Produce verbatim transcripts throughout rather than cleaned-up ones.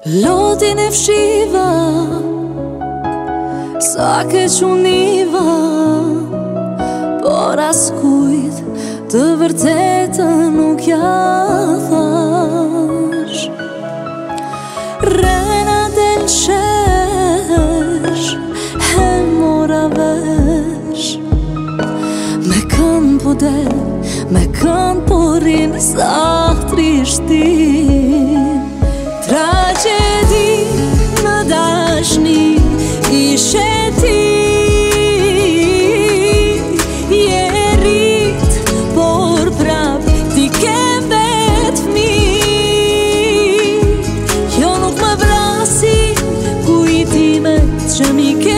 Lotin e fshiva, sa ke quniva, por as kujt të vërtetën nuk ja thash. Rena del shesh, e mora vesh, me kënd po del, me kënd po rrin sa trishtin. Tragedi në dashni ishe ti, je rrit, por prap ti ke vet fmi. Jo nuk më vrasin kujtimet që mi ke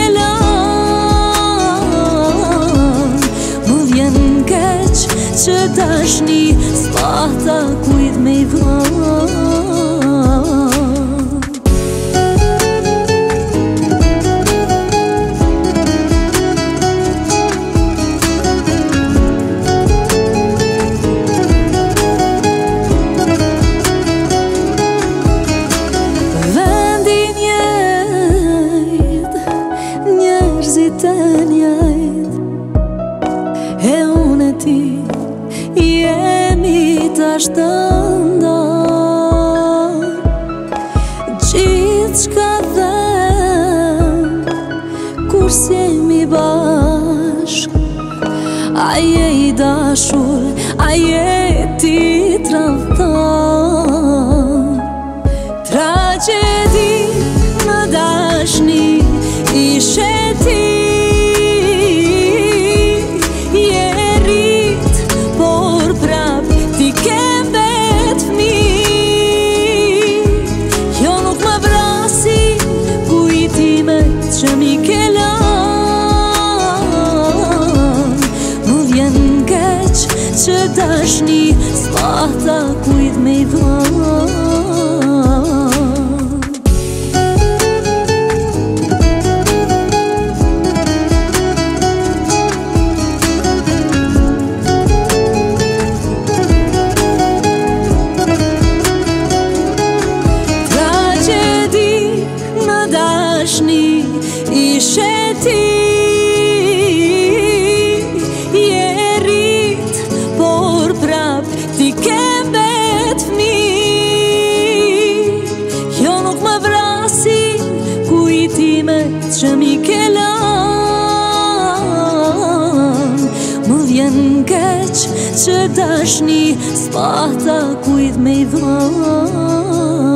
lan. Më vjen keq që dashni s'pata kujt me i dhan. Të njëjt, e unë e ti jemi tash të ndarë. Gjithë shka dhem, kur s'jemi bashk, a je i dashur, a je ti tradhtar. Tragedi në dashni ishe ti, që mi ke lan. Më vjen keq që dashni s'pata kujt me i dhan. Tragedi në dashni ishe ti, je rrit, por prap ti ke vet fmi. Jo nuk më vrasin kujtimet që mi ke lan. Më vjen keq që dashni s'pata kujt me i dhan.